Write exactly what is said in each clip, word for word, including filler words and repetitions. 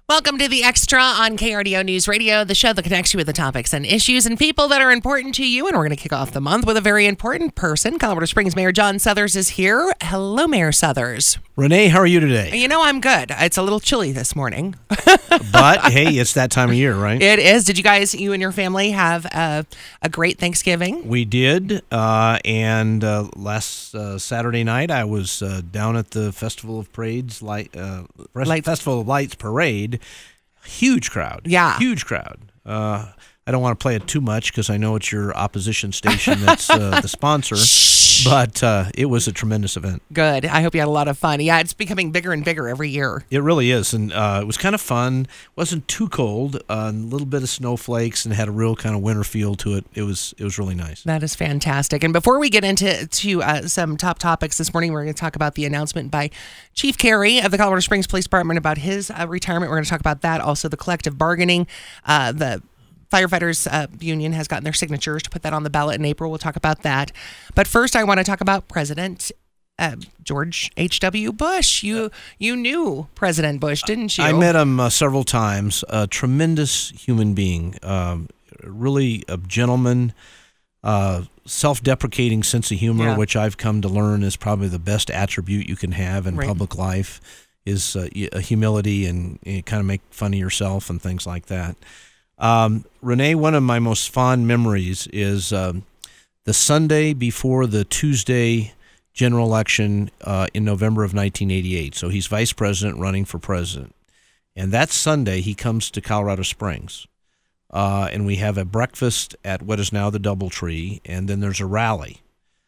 Welcome to The Extra on K R D O News Radio, the show that connects you with the topics and issues and people that are important to you. And we're going to kick off the month with a very important person. Colorado Springs Mayor John Suthers is here. Hello, Mayor Suthers. Renee, how are you today? You know, I'm good. It's a little chilly this morning. But, hey, it's that time of year, right? It is. Did you guys, you and your family, have a, a great Thanksgiving? We did. Uh, and uh, last uh, Saturday night, I was uh, down at the Festival of Parades, light, uh, Lights. Festival of Lights Parade. Huge crowd. Yeah. Huge crowd. Uh, I don't want to play it too much because I know it's your opposition station that's uh, the sponsor. But uh, it was a tremendous event. Good. I hope you had a lot of fun. Yeah, it's becoming bigger and bigger every year. It really is. And uh, it was kind of fun. Wasn't too cold. Uh, a little bit of snowflakes and had a real kind of winter feel to it. It was it was really nice. That is fantastic. And before we get into to uh, some top topics this morning, we're going to talk about the announcement by Chief Carey of the Colorado Springs Police Department about his uh, retirement. We're going to talk about that. Also, the collective bargaining. Uh, the Firefighters uh, Union has gotten their signatures to put that on the ballot in April. We'll talk about that. But first, I want to talk about President uh, George H W. Bush. You you knew President Bush, didn't you? I met him uh, several times. A tremendous human being. Um, really a gentleman. Uh, self-deprecating sense of humor, Yeah. which I've come to learn is probably the best attribute you can have in Right. public life, is uh, a humility and, and kind of make fun of yourself and things like that. Um, Renee, one of my most fond memories is um, the Sunday before the Tuesday general election uh, in November of nineteen eighty-eight. So he's vice president running for president. And that Sunday, he comes to Colorado Springs. Uh, and we have a breakfast at what is now the Doubletree, and then there's a rally.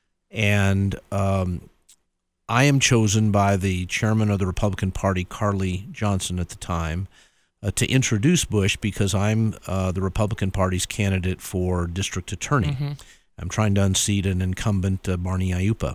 And um, I am chosen by the chairman of the Republican Party, Carly Johnson at the time, Uh, to introduce Bush because I'm uh, the Republican Party's candidate for district attorney. Mm-hmm. I'm trying to unseat an incumbent, uh, Barney Ayupa.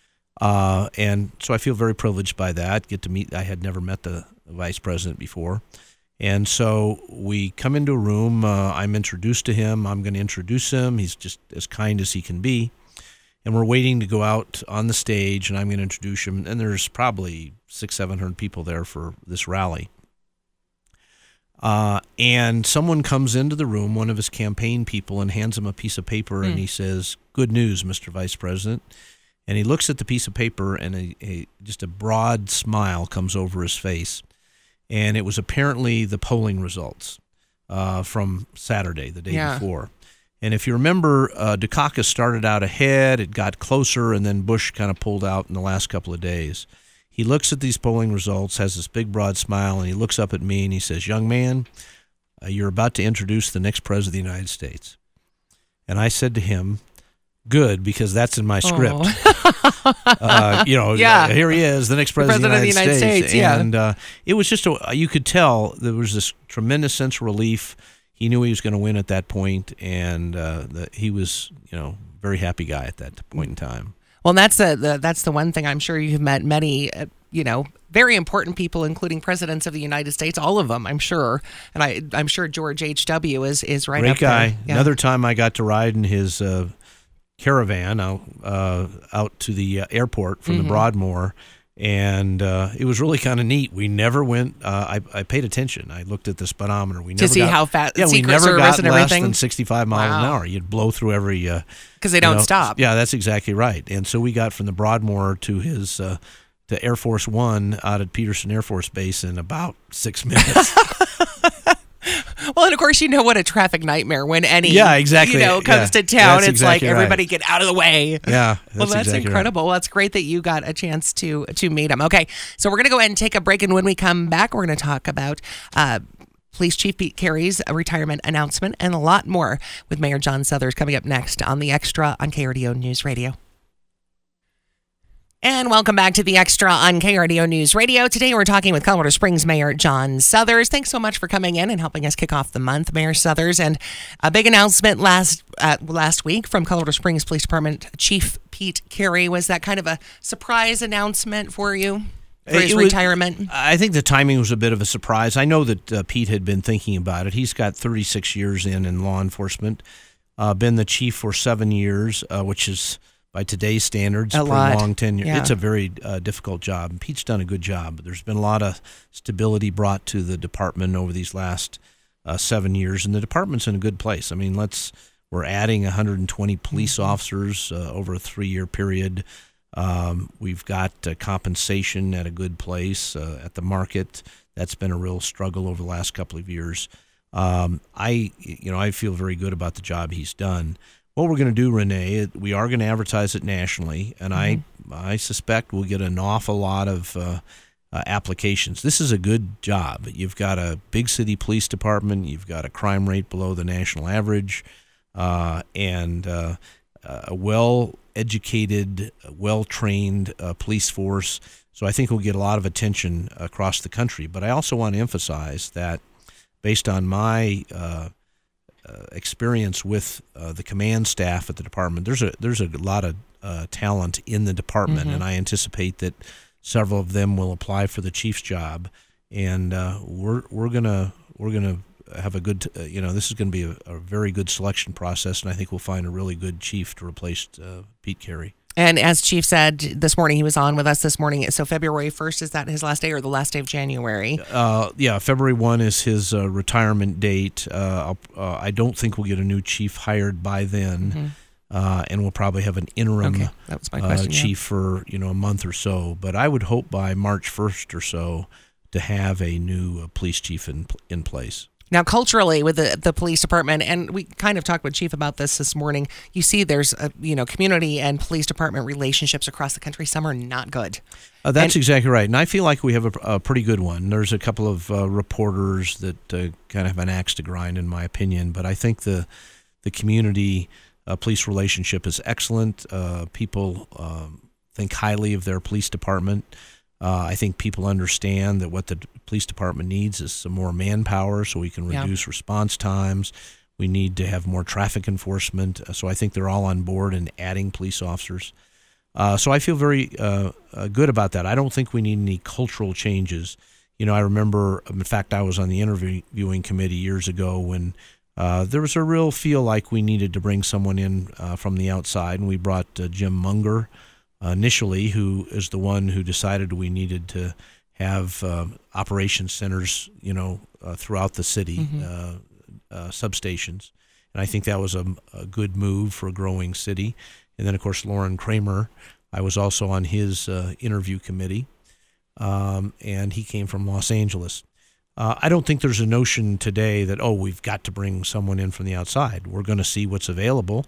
Uh, and so I feel very privileged by that. Get to meet, I had never met the vice president before. And so we come into a room. Uh, I'm introduced to him. I'm going to introduce him. He's just as kind as he can be. And we're waiting to go out on the stage, and I'm going to introduce him. And there's probably six, seven hundred people there for this rally. Uh, and someone comes into the room, one of his campaign people, and hands him a piece of paper, mm. and he says, "Good news, Mister Vice President." And he looks at the piece of paper, and a, a, just a broad smile comes over his face. And it was apparently the polling results uh, from Saturday, the day Yeah. before. And if you remember, uh, Dukakis started out ahead, it got closer, and then Bush kind of pulled out in the last couple of days. He looks at these polling results, has this big, broad smile, and he looks up at me and he says, "Young man, uh, you're about to introduce the next president of the United States." And I said to him, "Good, because that's in my script." Oh. uh, you know, Yeah. here he is, the next president, President of the United, States. States, yeah. And uh, it was just, a, you could tell there was this tremendous sense of relief. He knew he was going to win at that point, and uh, the, he was, you know, very happy guy at that point in time. Well, that's the, the that's the one thing. I'm sure you've met many, uh, you know, very important people, including presidents of the United States, all of them, I'm sure. And I, I'm sure George H W is, is right Great up guy. there. Yeah. Another time I got to ride in his uh, caravan out, uh, out to the uh, airport from Mm-hmm. the Broadmoor, and uh, it was really kind of neat. We never went, uh, I, I paid attention. I looked at the speedometer. We To never see got, how fast- Yeah, we Secret never Service got and less everything? than sixty-five miles an Wow. hour. You'd blow through every... Uh, Because they you don't know, stop. Yeah, that's exactly right. And so we got from the Broadmoor to his uh, to Air Force One out at Peterson Air Force Base in about six minutes. Well, and of course, you know what a traffic nightmare when any Yeah, exactly. you know comes Yeah. to town. That's It's exactly like right. everybody get out of the way. Yeah, that's well, that's exactly incredible. right. Well, it's great that you got a chance to to meet him. Okay, so we're gonna go ahead and take a break, and when we come back, we're gonna talk about uh, Police Chief Pete Carey's retirement announcement and a lot more with Mayor John Suthers coming up next on The Extra on K R D O News Radio. And welcome back to The Extra on K R D O News Radio. Today we're talking with Colorado Springs Mayor John Suthers. Thanks so much for coming in and helping us kick off the month, Mayor Suthers. And a big announcement last uh, last week from Colorado Springs Police Department Chief Pete Carey. Was that kind of a surprise announcement for you? For his It was- retirement? I think the timing was a bit of a surprise. I know that uh, Pete had been thinking about it. He's got thirty-six years in in law enforcement, uh, been the chief for seven years, uh, which is by today's standards, A pretty lot. long tenure. Yeah. It's a very uh, difficult job. And Pete's done a good job. But there's been a lot of stability brought to the department over these last uh, seven years, and the department's in a good place. I mean, let's we're adding one hundred twenty police Mm-hmm. officers uh, over a three-year period. Um, we've got uh, compensation at a good place uh, at the market. That's been a real struggle over the last couple of years. Um, I, you know, I feel very good about the job he's done. What we're going to do, Renee, we are going to advertise it nationally, and mm-hmm. I, I suspect we'll get an awful lot of uh, uh, applications. This is a good job. You've got a big city police department. You've got a crime rate below the national average, uh, and uh, a well-educated, well-trained uh, police force. So I think we'll get a lot of attention across the country. But I also want to emphasize that based on my uh, uh, experience with uh, the command staff at the department, there's a there's a lot of uh, talent in the department, Mm-hmm. and I anticipate that several of them will apply for the chief's job, and uh, we're we're gonna we're gonna have a good uh, you know this is going to be a, a very good selection process, and I think we'll find a really good chief to replace uh, Pete Carey. And as Chief said this morning, he was on with us this morning. So February first, is that his last day or the last day of January? Uh, yeah, February first is his uh, retirement date. Uh, uh, I don't think we'll get a new chief hired by then, mm-hmm. uh, and we'll probably have an interim okay. that was my question, uh, chief yeah. for you know a month or so. But I would hope by March first or so to have a new uh, police chief in in place. Now, culturally, with the, the police department, and we kind of talked with Chief about this this morning, you see there's, a, you know, community and police department relationships across the country. Some are not good. Uh, that's and, exactly right. And I feel like we have a, a pretty good one. There's a couple of uh, reporters that uh, kind of have an axe to grind, in my opinion. But I think the, the community uh, police relationship is excellent. Uh, people um, think highly of their police department. Uh, I think people understand that what the police department needs is some more manpower so we can reduce yeah. response times. We need to have more traffic enforcement. So I think they're all on board in adding police officers. Uh, so I feel very uh, uh, good about that. I don't think we need any cultural changes. You know, I remember, in fact, I was on the interviewing committee years ago when uh, there was a real feel like we needed to bring someone in uh, from the outside, and we brought uh, Jim Munger Uh, initially, who is the one who decided we needed to have uh, operations centers, you know, uh, throughout the city, mm-hmm. uh, uh, substations. And I think that was a, a good move for a growing city. And then, of course, Lauren Kramer, I was also on his uh, interview committee, um, and he came from Los Angeles. Uh, I don't think there's a notion today that, oh, we've got to bring someone in from the outside. We're going to see what's available,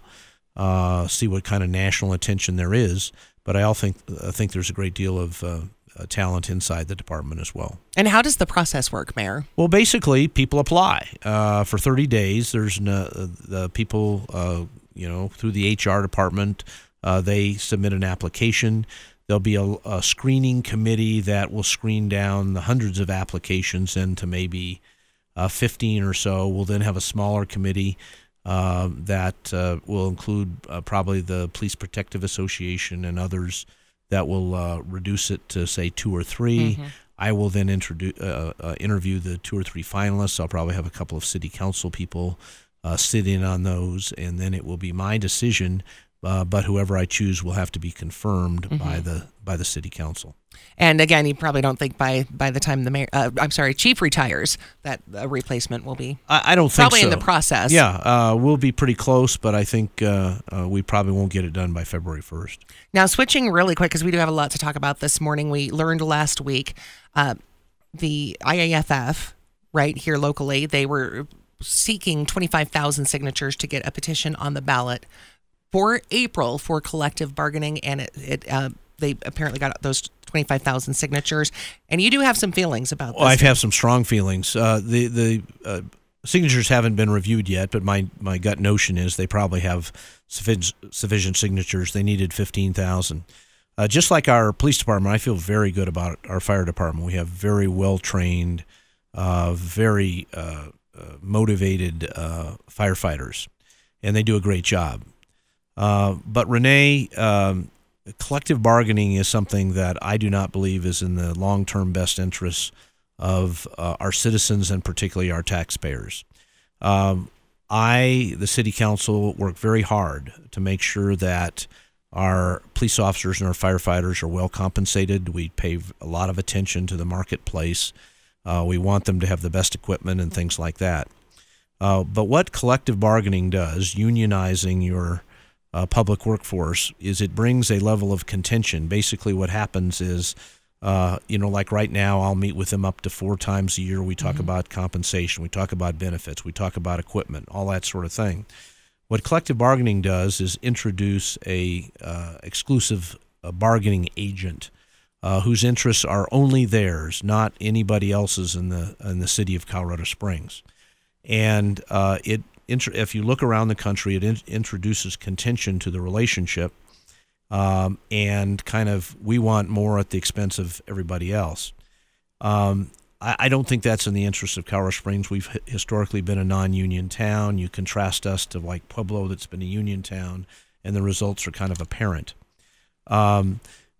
uh, see what kind of national attention there is. But I all think I think there's a great deal of uh, uh, talent inside the department as well. And how does the process work, Mayor? Well, basically, people apply uh, for thirty days. There's no, the people, uh, you know, through the H R department, uh, they submit an application. There'll be a, a screening committee that will screen down the hundreds of applications into maybe uh, fifteen or so. We'll then have a smaller committee Uh, that uh, will include uh, probably the Police Protective Association and others that will uh, reduce it to, say, two or three. Mm-hmm. I will then introduce, uh, uh, interview the two or three finalists. I'll probably have a couple of city council people uh, sit in on those, and then it will be my decision, uh, but whoever I choose will have to be confirmed mm-hmm. by the by the city council. And again, you probably don't think by by the time the mayor, uh, I'm sorry, chief retires that a replacement will be. I, I don't think probably so. in the process. Yeah, uh, we'll be pretty close, but I think uh, uh, we probably won't get it done by February first. Now, switching really quick because we do have a lot to talk about this morning. We learned last week uh, the I A F F right here locally, they were seeking twenty-five thousand signatures to get a petition on the ballot for April for collective bargaining, and it, it uh, they apparently got those twenty-five thousand signatures. And you do have some feelings about this. Well, I have some strong feelings. Uh, the the uh, signatures haven't been reviewed yet, but my, my gut notion is they probably have sufficient, sufficient signatures. They needed fifteen thousand. Uh, just like our police department, I feel very good about our fire department. We have very well-trained, uh, very uh, uh, motivated uh, firefighters, and they do a great job. Uh, but Renee, um, collective bargaining is something that I do not believe is in the long-term best interests of uh, our citizens and particularly our taxpayers. Um, I, the city council, work very hard to make sure that our police officers and our firefighters are well compensated. We pay a lot of attention to the marketplace. Uh, we want them to have the best equipment and things like that. Uh, but what collective bargaining does, unionizing your uh, public workforce, is it brings a level of contention. Basically what happens is, uh, you know, like right now I'll meet with them up to four times a year. We talk mm-hmm. about compensation. We talk about benefits. We talk about equipment, all that sort of thing. What collective bargaining does is introduce a uh, exclusive uh, bargaining agent uh, whose interests are only theirs, not anybody else's in the in the city of Colorado Springs. And uh, it if you look around the country, it in, introduces contention to the relationship, um, and kind of we want more at the expense of everybody else. Um, I don't think that's in the interest of Colorado Springs. We've historically been a non-union town. You contrast us to like Pueblo, that's been a union town, and the results are kind of apparent. Um,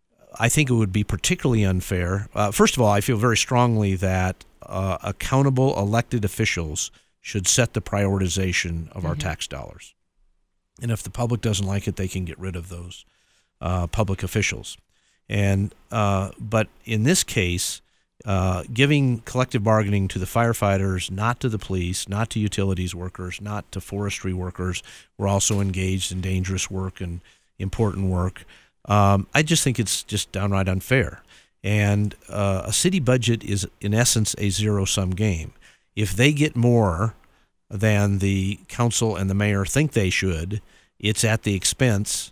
I think it would be particularly unfair. Uh, first of all, I feel very strongly that uh, accountable elected officials should set the prioritization of mm-hmm. our tax dollars. And if the public doesn't like it, they can get rid of those uh, public officials. And uh, but in this case, Uh, giving collective bargaining to the firefighters, not to the police, not to utilities workers, not to forestry workers. We're also engaged in dangerous work and important work. Um, I just think it's just downright unfair. And uh, a city budget is, in essence, a zero-sum game. If they get more than the council and the mayor think they should, it's at the expense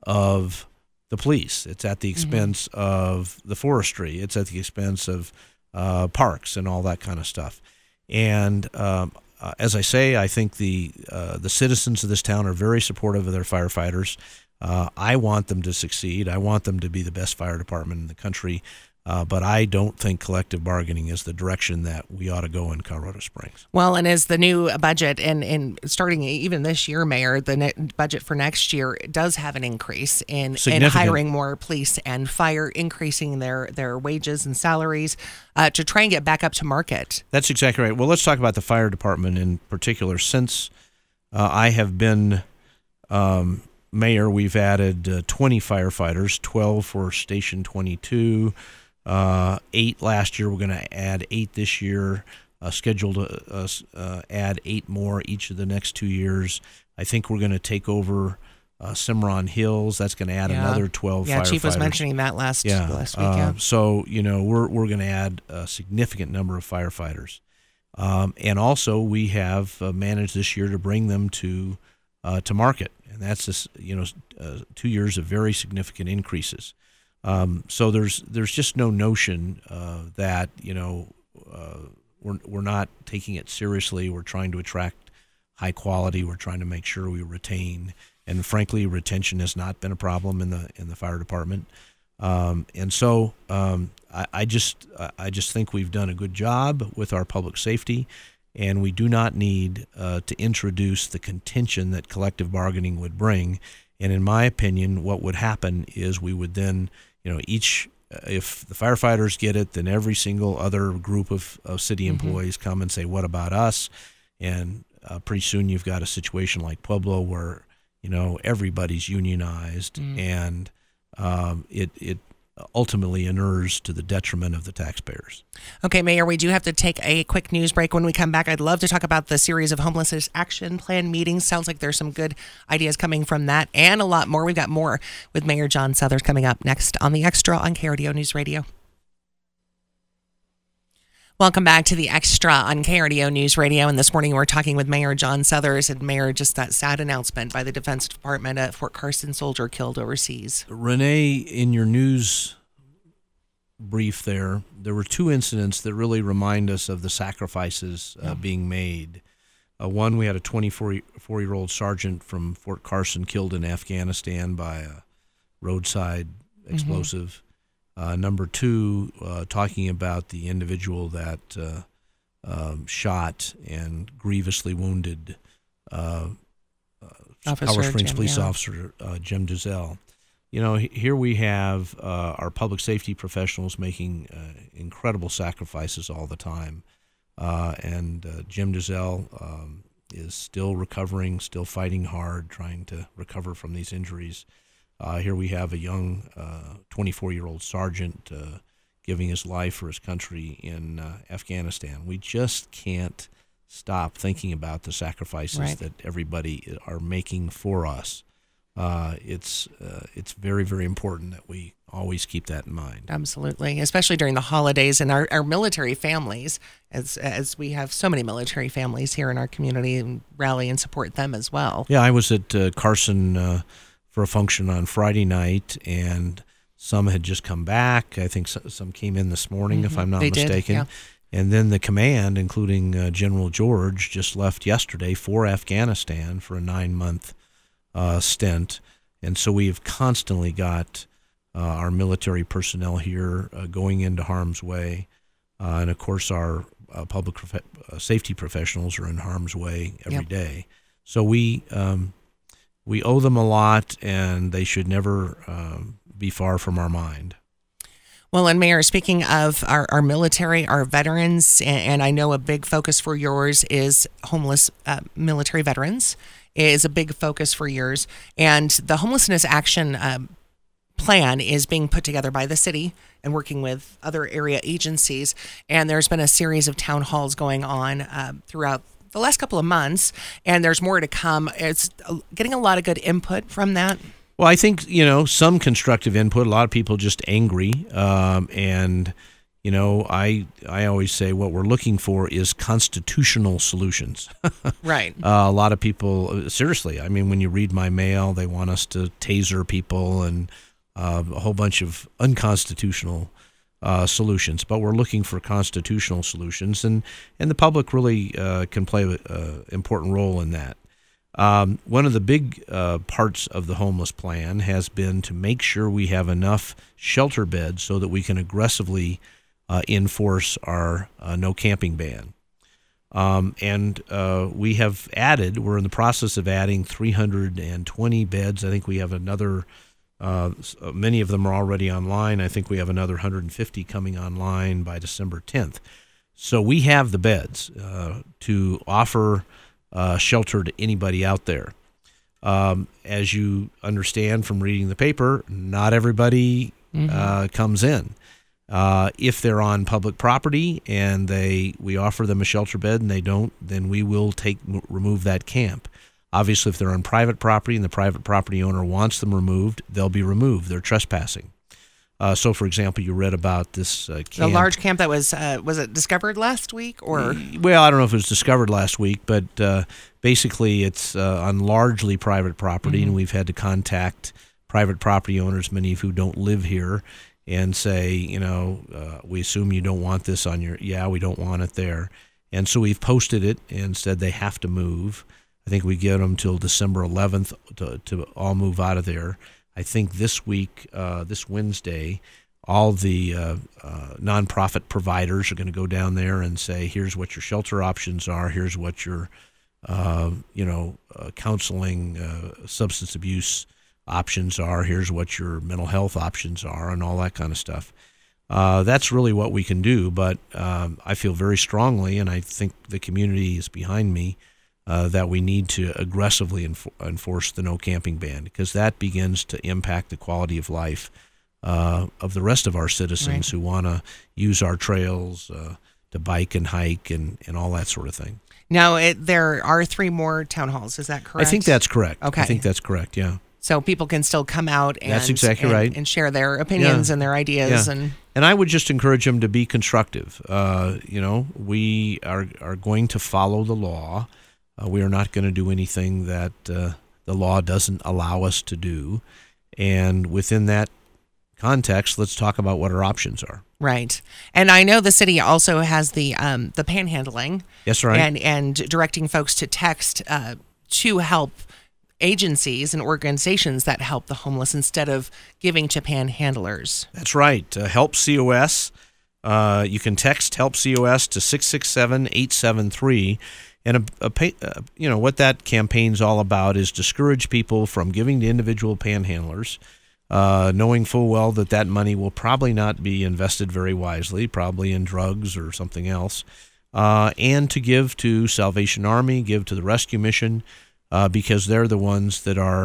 of the police. It's at the expense mm-hmm. of the forestry. It's at the expense of uh, parks and all that kind of stuff. And um, uh, as I say, I think the uh, the citizens of this town are very supportive of their firefighters. Uh, I want them to succeed. I want them to be the best fire department in the country. Uh, but I don't think collective bargaining is the direction that we ought to go in Colorado Springs. Well, and as the new budget, and, and starting even this year, Mayor, the ne- budget for next year does have an increase in, in hiring more police and fire, increasing their, their wages and salaries uh, to try and get back up to market. That's exactly right. Well, let's talk about the fire department in particular. Since uh, I have been um, mayor, we've added uh, twenty firefighters, twelve for Station twenty-two, Uh, eight last year. We're going to add eight this year, uh, scheduled to uh, uh, add eight more each of the next two years. I think we're going to take over uh, Cimarron Hills. That's going to add yeah. another twelve yeah, firefighters. Yeah, Chief was mentioning that last, yeah. last week. Yeah. Uh, so, you know, we're, we're going to add a significant number of firefighters. Um, and also we have uh, managed this year to bring them to uh, to market. And that's, this, you know, uh, two years of very significant increases. Um, so there's there's just no notion uh, that you know uh, we're we're not taking it seriously. We're trying to attract high quality. We're trying to make sure we retain. And frankly, retention has not been a problem in the in the fire department. Um, and so um, I, I just I just think we've done a good job with our public safety, and we do not need uh, to introduce the contention that collective bargaining would bring. And in my opinion, what would happen is we would then You know, each, if the firefighters get it, then every single other group of, of city employees mm-hmm. come and say, what about us? And uh, pretty soon you've got a situation like Pueblo where, you know, everybody's unionized mm. and um, it, it ultimately inures to the detriment of the taxpayers. Okay, Mayor, we do have to take a quick news break. When we come back, I'd love to talk about the series of homelessness action plan meetings. Sounds like there's some good ideas coming from that and a lot more. We've got more with Mayor John Suthers coming up next on The Extra on K R D O News Radio. Welcome back to The Extra on K R D O News Radio. And this morning we're talking with Mayor John Suthers. And Mayor, just that sad announcement by the Defense Department, a Fort Carson soldier killed overseas. Renee, in your news brief there, there were two incidents that really remind us of the sacrifices uh, yeah. being made. Uh, one, we had a twenty-four-year-old sergeant from Fort Carson killed in Afghanistan by a roadside explosive. Mm-hmm. Uh, number two, uh, talking about the individual that uh, um, shot and grievously wounded uh, uh, Colorado Springs Jim, police yeah. officer uh, Jim Duzell. You know, here we have uh, our public safety professionals making uh, incredible sacrifices all the time. Uh, and uh, Jim Duzell um, is still recovering, still fighting hard, trying to recover from these injuries. Uh, here we have a young twenty-four-year-old sergeant uh, giving his life for his country in uh, Afghanistan. We just can't stop thinking about the sacrifices right. that everybody are making for us. Uh, it's uh, it's very, very important that we always keep that in mind. Absolutely, especially during the holidays and our, our military families, as as we have so many military families here in our community, and rally and support them as well. Yeah, I was at uh, Carson uh, for a function on Friday night, and some had just come back. I think some came in this morning, mm-hmm. if I'm not they mistaken. Did, yeah. And then the command, including uh, General George, just left yesterday for Afghanistan for a nine-month uh, stint. And so we've constantly got uh, our military personnel here uh, going into harm's way. Uh, and, of course, our uh, public prof- uh, safety professionals are in harm's way every yep. day. So we um, we owe them a lot, and they should never um, be far from our mind. Well, and Mayor, speaking of our, our military, our veterans, and, and I know a big focus for yours is homeless uh, military veterans, is a big focus for yours. And the homelessness action um, plan is being put together by the city and working with other area agencies. And there's been a series of town halls going on uh, throughout the last couple of months, and there's more to come. It's getting a lot of good input from that. Well, I think, you know, some constructive input, a lot of people just angry. Um, and, you know, I I always say what we're looking for is constitutional solutions. Right. Uh, a lot of people, seriously, I mean, when you read my mail, they want us to taser people and uh, a whole bunch of unconstitutional uh, solutions. But we're looking for constitutional solutions, and, and the public really uh, can play an important role in that. Um, one of the big uh, parts of the homeless plan has been to make sure we have enough shelter beds so that we can aggressively uh, enforce our uh, no camping ban. Um, and uh, we have added, we're in the process of adding three hundred twenty beds. I think we have another, uh, many of them are already online. I think we have another one hundred fifty coming online by December tenth. So we have the beds uh, to offer Uh, shelter to anybody out there. Um, as you understand from reading the paper, not everybody mm-hmm. uh, comes in. Uh, if they're on public property and they we offer them a shelter bed and they don't, then we will take remove that camp. Obviously, if they're on private property and the private property owner wants them removed, they'll be removed. They're trespassing. Uh, so, for example, you read about this uh, camp. The large camp that was, uh, was it discovered last week? Or Well, I don't know if it was discovered last week, but uh, basically it's uh, on largely private property, mm-hmm. and we've had to contact private property owners, many of who don't live here, and say, you know, uh, we assume you don't want this on your, yeah, we don't want it there. And so we've posted it and said they have to move. I think we give them till December eleventh to, to all move out of there. I think this week, uh, this Wednesday, all the uh, uh, nonprofit providers are going to go down there and say, here's what your shelter options are, here's what your, uh, you know, uh, counseling, uh, substance abuse options are, here's what your mental health options are, and all that kind of stuff. Uh, that's really what we can do, but um, I feel very strongly, and I think the community is behind me, Uh, that we need to aggressively enfor- enforce the no camping ban, because that begins to impact the quality of life uh, of the rest of our citizens right. who want to use our trails uh, to bike and hike and, and all that sort of thing. Now, it, there are three more town halls. Is that correct? I think that's correct. Okay. I think that's correct, yeah. So people can still come out and, that's exactly and, right. and share their opinions yeah. and their ideas. Yeah. And and I would just encourage them to be constructive. Uh, you know, we are, are going to follow the law. Uh, we are not going to do anything that uh, the law doesn't allow us to do. And within that context, let's talk about what our options are. Right. And I know the city also has the um, the panhandling. Yes, right. And, and directing folks to text uh, to help agencies and organizations that help the homeless instead of giving to panhandlers. That's right. Uh, Help C O S. Uh, you can text Help C O S to six six seven, eight seven three. And a, a, uh, you know what that campaign's all about is discourage people from giving to individual panhandlers, uh, knowing full well that that money will probably not be invested very wisely, probably in drugs or something else, uh, and to give to Salvation Army, give to the Rescue Mission, uh, because they're the ones that are,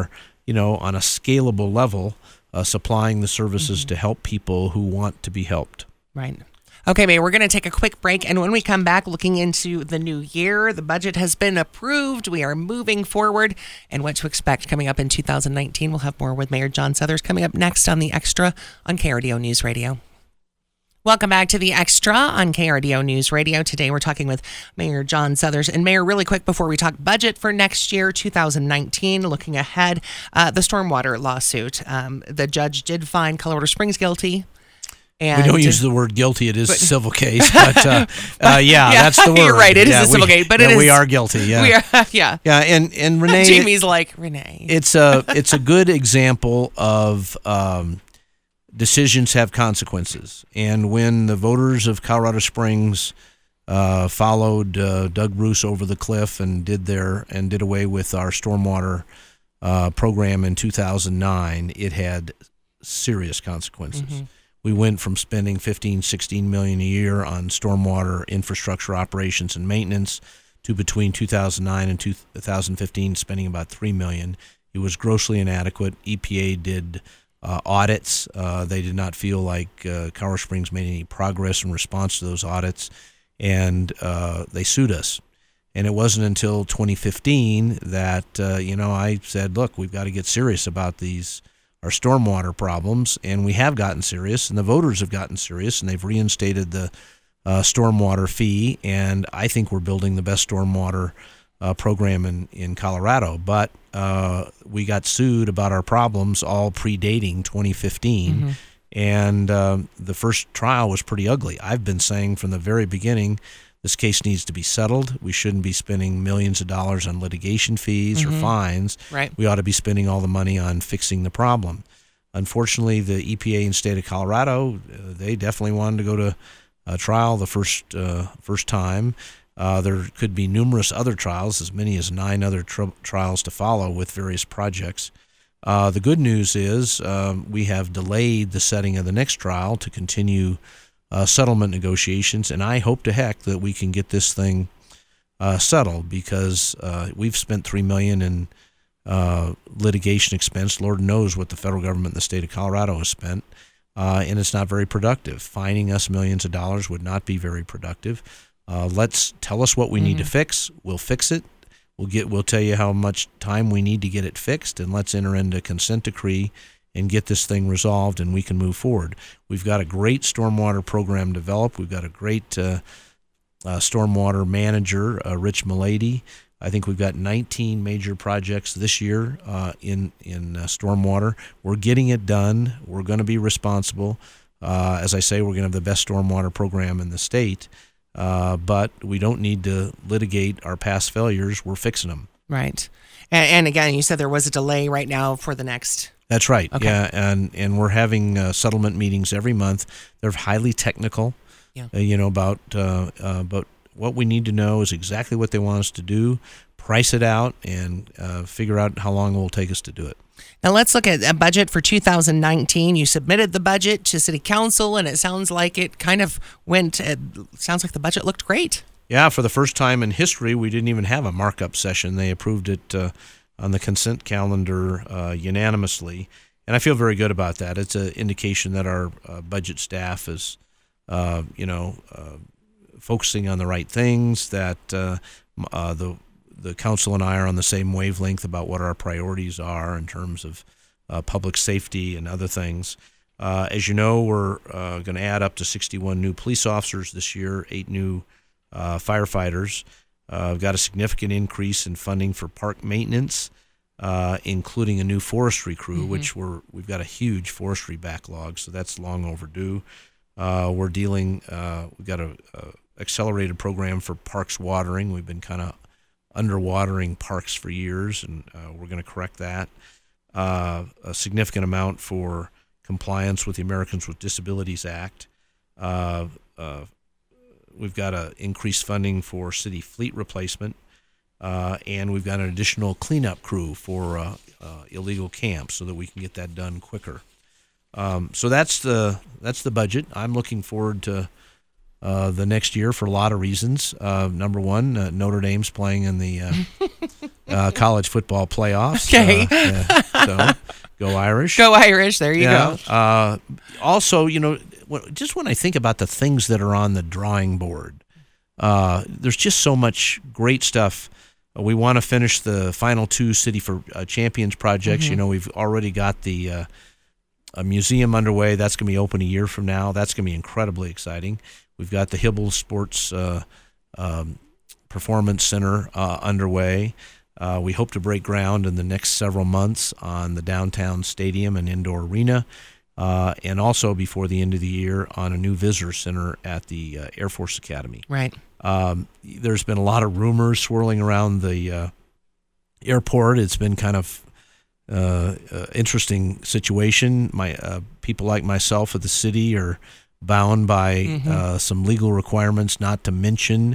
you know, on a scalable level, uh, supplying the services mm-hmm. to help people who want to be helped. Right. Okay, Mayor, we're going to take a quick break, and when we come back, looking into the new year, the budget has been approved. We are moving forward, and what to expect coming up in two thousand nineteen. We'll have more with Mayor John Suthers coming up next on The Extra on K R D O News Radio. Welcome back to The Extra on K R D O News Radio. Today we're talking with Mayor John Suthers. And Mayor, really quick before we talk budget for next year, two thousand nineteen, looking ahead, uh, the stormwater lawsuit. Um, the judge did find Colorado Springs guilty. And we don't use the word guilty. It is but, a civil case, but uh, uh, yeah, yeah, that's the word. You're right. It yeah, is a civil we, case, but yeah, it is, we are guilty. Yeah, we are. Yeah, yeah. And and Renee, Jamie's like Renee. It's a it's a good example of um, decisions have consequences, and when the voters of Colorado Springs uh, followed uh, Doug Bruce over the cliff and did their and did away with our stormwater uh, program in two thousand nine, it had serious consequences. Mm-hmm. We went from spending fifteen, sixteen million a year on stormwater infrastructure operations and maintenance to between two thousand nine and two thousand fifteen spending about three million. It was grossly inadequate. E P A did uh, audits. Uh, they did not feel like uh, Colorado Springs made any progress in response to those audits, and uh, they sued us. And it wasn't until twenty fifteen that uh, you know I said, look, we've got to get serious about these our stormwater problems, and we have gotten serious, and the voters have gotten serious, and they've reinstated the uh, stormwater fee, and I think we're building the best stormwater uh, program in, in Colorado. But uh, we got sued about our problems all predating twenty fifteen, mm-hmm. and um, the first trial was pretty ugly. I've been saying from the very beginning, this case needs to be settled. We shouldn't be spending millions of dollars on litigation fees mm-hmm. or fines. Right. We ought to be spending all the money on fixing the problem. Unfortunately, the E P A in the state of Colorado, uh, they definitely wanted to go to a trial the first uh, first time. Uh, there could be numerous other trials, as many as nine other tri- trials to follow with various projects. Uh, the good news is um, we have delayed the setting of the next trial to continue Uh, settlement negotiations, and I hope to heck that we can get this thing uh, settled, because uh, we've spent three million dollars in uh, litigation expense. Lord knows what the federal government in the state of Colorado has spent, uh, and it's not very productive. Fining us millions of dollars would not be very productive. Uh, let's tell us what we mm-hmm. need to fix. We'll fix it. We'll get. We'll tell you how much time we need to get it fixed, and let's enter into consent decree and get this thing resolved, and we can move forward. We've got a great stormwater program developed. We've got a great uh, uh, stormwater manager, uh, Rich Milady. I think we've got nineteen major projects this year uh, in in uh, stormwater. We're getting it done. We're going to be responsible. Uh, as I say, we're going to have the best stormwater program in the state, uh, but we don't need to litigate our past failures. We're fixing them. Right. And, and again, you said there was a delay right now for the next... That's right. Okay. Yeah, and and we're having uh, settlement meetings every month. They're highly technical. Yeah. Uh, you know about uh, uh, but what we need to know is exactly what they want us to do, price it out, and uh, figure out how long it will take us to do it. Now let's look at a budget for two thousand nineteen. You submitted the budget to City Council, and it sounds like it kind of went. It sounds like the budget looked great. Yeah, for the first time in history, we didn't even have a markup session. They approved it Uh, on the consent calendar uh, unanimously, and I feel very good about that. It's an indication that our uh, budget staff is, uh, you know, uh, focusing on the right things, that uh, uh, the the council and I are on the same wavelength about what our priorities are in terms of uh, public safety and other things. Uh, as you know, we're uh, going to add up to sixty-one new police officers this year, eight new uh, firefighters. Uh, we've got a significant increase in funding for park maintenance, uh, including a new forestry crew, mm-hmm. which we're we've got a huge forestry backlog, so that's long overdue. Uh, we're dealing. Uh, we've got a, a accelerated program for parks watering. We've been kind of underwatering parks for years, and uh, we're going to correct that. Uh, a significant amount for compliance with the Americans with Disabilities Act. Uh, uh, We've got a increased funding for city fleet replacement, uh, and we've got an additional cleanup crew for uh, uh, illegal camps so that we can get that done quicker. Um, so that's the that's the budget. I'm looking forward to uh, the next year for a lot of reasons. Uh, number one, uh, Notre Dame's playing in the uh, uh, college football playoffs. Okay. Uh, yeah, so go Irish. Go Irish. There you yeah. go. Uh, also, you know, just when I think about the things that are on the drawing board, uh, there's just so much great stuff. We want to finish the final two City for uh, Champions projects. Mm-hmm. You know, we've already got the uh, a museum underway. That's going to be open a year from now. That's going to be incredibly exciting. We've got the Hibble Sports uh, um, Performance Center uh, underway. Uh, we hope to break ground in the next several months on the downtown stadium and indoor arena, uh, and also before the end of the year on a new visitor center at the uh, Air Force Academy. Right. Um, there's been a lot of rumors swirling around the uh, airport. It's been kind of uh, uh, interesting situation. My uh, people like myself at the city are bound by mm-hmm. uh, some legal requirements not to mention.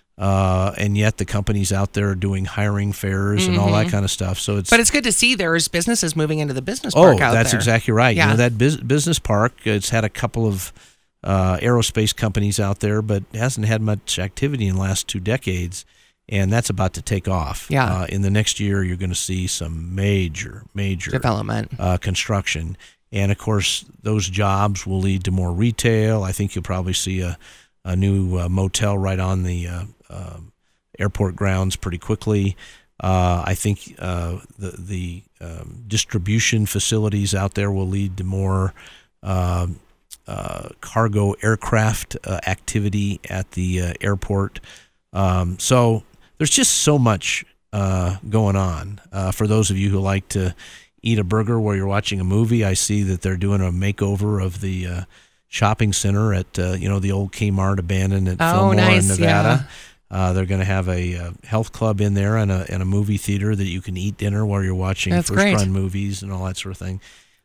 Uh, and yet the companies out there are doing hiring fairs mm-hmm. and all that kind of stuff. So it's but it's good to see there's businesses moving into the business park oh, out that's there. exactly right. Yeah. You know, that bus- business park, it's had a couple of uh, aerospace companies out there, but hasn't had much activity in the last two decades, and that's about to take off. Yeah. Uh, in the next year, you're going to see some major, major development, uh, construction, and of course, those jobs will lead to more retail. I think you'll probably see a a new uh, motel right on the uh, uh, airport grounds pretty quickly. Uh, I think uh, the the um, distribution facilities out there will lead to more uh, uh, cargo aircraft uh, activity at the uh, airport. Um, so there's just so much uh, going on. Uh, for those of you who like to eat a burger while you're watching a movie, I see that they're doing a makeover of the uh, shopping center at uh, you know the old Kmart abandoned at oh, Fillmore nice. in Nevada. Yeah. Uh, they're going to have a uh, health club in there and a and a movie theater that you can eat dinner while you're watching That's first great. run movies and all that sort of thing.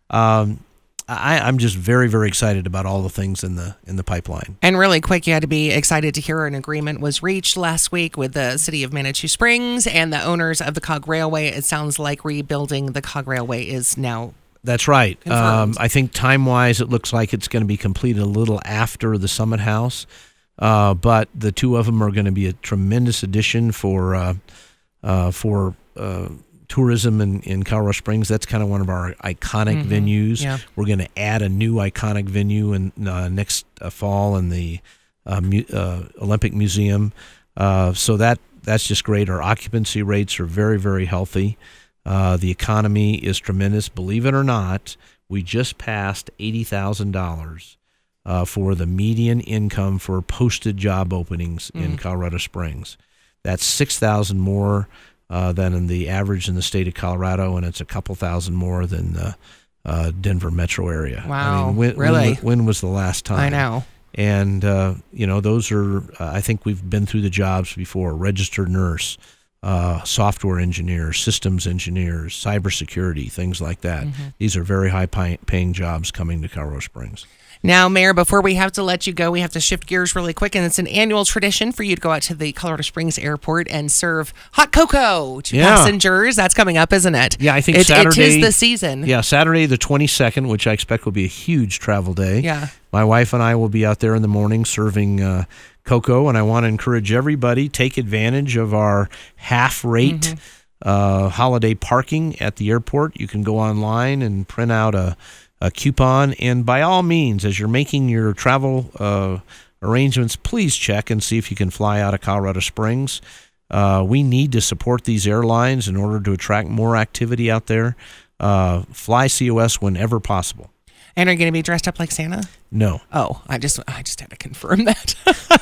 Um, I, I'm just very very excited about all the things in the in the pipeline. And really quick, you had to be excited to hear an agreement was reached last week with the city of Manitou Springs and the owners of the Cog Railway. It sounds like rebuilding the Cog Railway is now. That's right. Um, Confirmed. I think time-wise, it looks like it's going to be completed a little after the Summit House, uh, but the two of them are going to be a tremendous addition for uh, uh, for uh, tourism in, in Colorado Springs. That's kind of one of our iconic Mm-hmm. venues. Yeah. We're going to add a new iconic venue in uh, next uh, fall in the uh, mu- uh, Olympic Museum. Uh, so that that's just great. Our occupancy rates are very, very healthy. Uh, the economy is tremendous. Believe it or not, we just passed eighty thousand dollars uh, for the median income for posted job openings mm. in Colorado Springs. That's six thousand more uh, than in the average in the state of Colorado, and it's a couple thousand more than the uh, Denver metro area. Wow, I mean, when, really? When, when was the last time? I know. And, uh, you know, those are, uh, I think we've been through the jobs before, registered nurse, uh, software engineers, systems engineers, cybersecurity, things like that. Mm-hmm. These are very high pay- paying jobs coming to Colorado Springs. Now, Mayor, before we have to let you go, we have to shift gears really quick, and it's an annual tradition for you to go out to the Colorado Springs Airport and serve hot cocoa to yeah. passengers. That's coming up, isn't it? Yeah, I think it, Saturday. It is the season. Yeah, Saturday the twenty-second, which I expect will be a huge travel day. Yeah. My wife and I will be out there in the morning serving uh, cocoa, and I want to encourage everybody, take advantage of our half-rate mm-hmm. uh, holiday parking at the airport. You can go online and print out a a coupon, and by all means, as you're making your travel uh, arrangements, please check and see if you can fly out of Colorado Springs. Uh, we need to support these airlines in order to attract more activity out there. Uh, fly C O S whenever possible. And are you going to be dressed up like Santa? No. Oh, I just I just had to confirm that.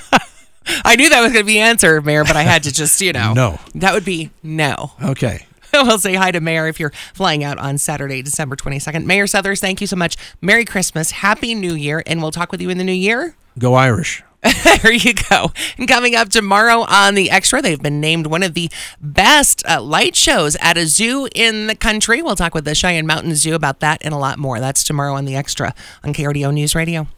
I knew that was going to be the answer, Mayor, but I had to just, you know. No. That would be no. Okay. We'll say hi to Mayor if you're flying out on Saturday, December twenty-second. Mayor Suthers, thank you so much. Merry Christmas. Happy New Year. And we'll talk with you in the new year. Go Irish. There you go. And coming up tomorrow on The Extra, they've been named one of the best uh, light shows at a zoo in the country. We'll talk with the Cheyenne Mountain Zoo about that and a lot more. That's tomorrow on The Extra on K R D O News Radio.